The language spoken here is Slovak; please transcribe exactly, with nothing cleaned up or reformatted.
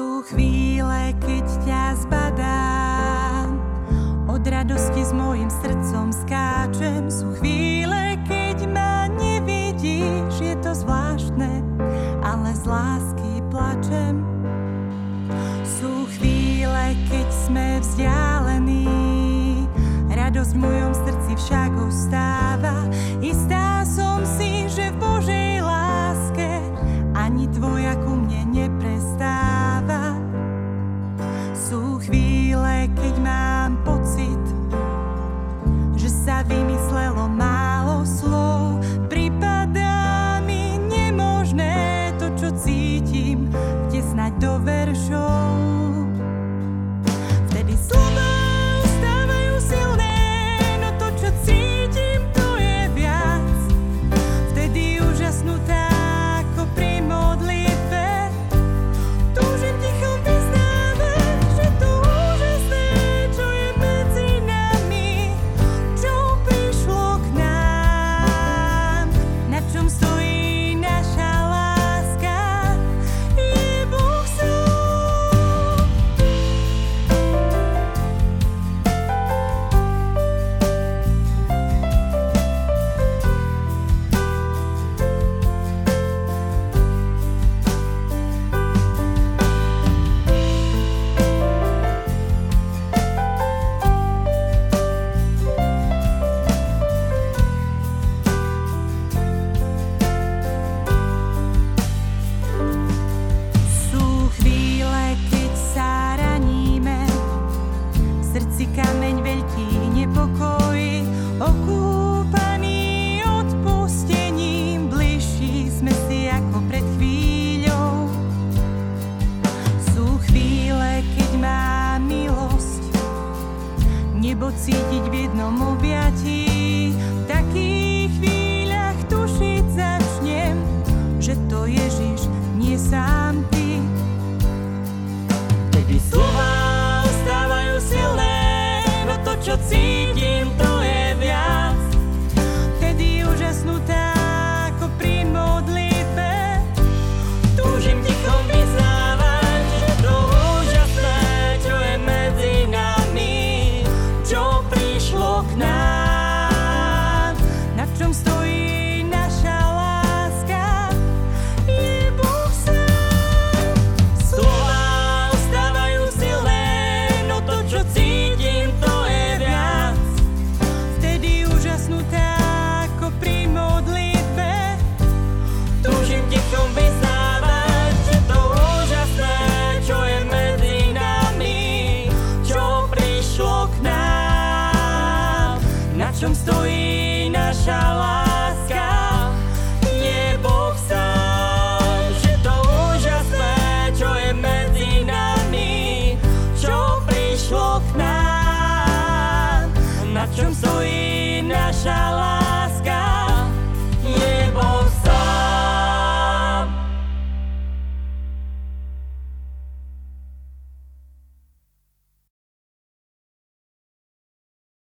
Sú chvíle, keď ťa zbadám, od radosti s mojim srdcom skáčem. Sú chvíle, keď ma nevidíš, je to zvláštne, ale z lásky plačem. Sú chvíle, keď sme vzdialení, radosť v mojom srdci však ostáva. Istá som si, že v Božej láske ani tvoja ku mne neprestáva. Sú chvíle, keď mám pocit, že sa vymyslelo málo slov. Pripadá mi nemožné to, čo cítim, vtesnať do veršov. Vtedy slova ostávajú silné, no to, čo cítim, to je viac. Vtedy úžasnutá ako pri modlitbe, túžim ticho vyznávať, že to úžasné, čo je medzi nami, čo prišlo k nám, na čom stojí naša láska, je Boh sám. Sú chvíle, keď sa raníme, v srdci kameň veľký nepokoj, okúpaný odpustením, bližší sme si ako pred chvíľou. Sú chvíle, keď má milosť nebo cítiť v jednom objatí. V takých chvíľach tušiť začnem, že to Ježiš, nie sám ty. Vtedy slova ostávajú silné, no to, čo cítim,